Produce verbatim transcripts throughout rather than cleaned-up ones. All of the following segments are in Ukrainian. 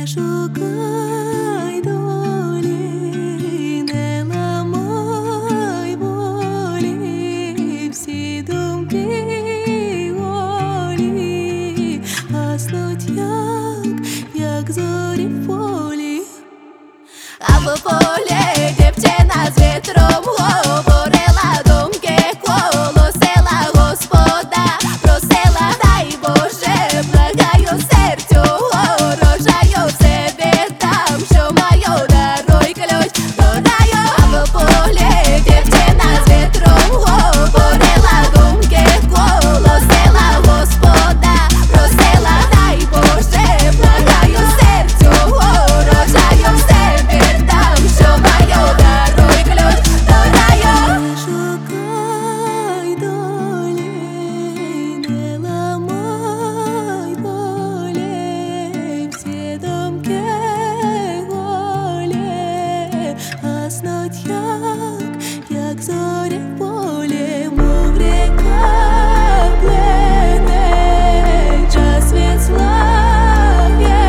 шукай долі, не ламай волі, всі думки голі гаснуть, як, як зорі в полі. А в полі дівчина з вітром говорила думки, колосила Господа, просила, дай Боже, благаю серцю, урожаю все віддам, що маю, даруй ключ до раю. А в полі дівчина з вітром говорила думки, колосила Господа, просила, дай Боже, благаю серцю, урожаю все віддам, що маю, даруй ключ до раю. Не шукай долі, не ламай волі, всі думки голі гаснуть, як, як зорі в полі, мов ріка плине, час від слав'яне,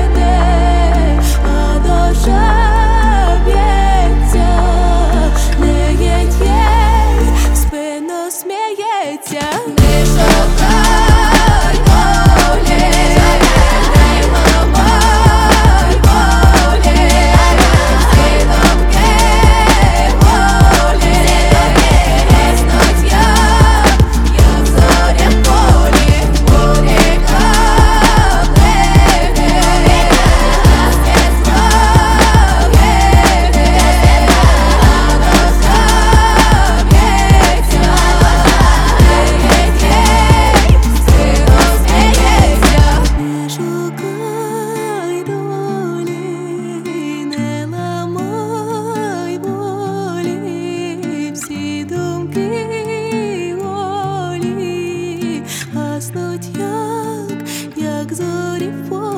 а душа б'ється, легень їй в спину сміється. Не шукай долі, не ламай волі, всі думки голі гаснуть, як, як зорі в полі, мов ріка плине, час від слав'яне, а душа б'ється, легень їй в спину сміється. Не шукай долі, не ламай волі, всі думки голі гаснуть, як, як зорі в полі.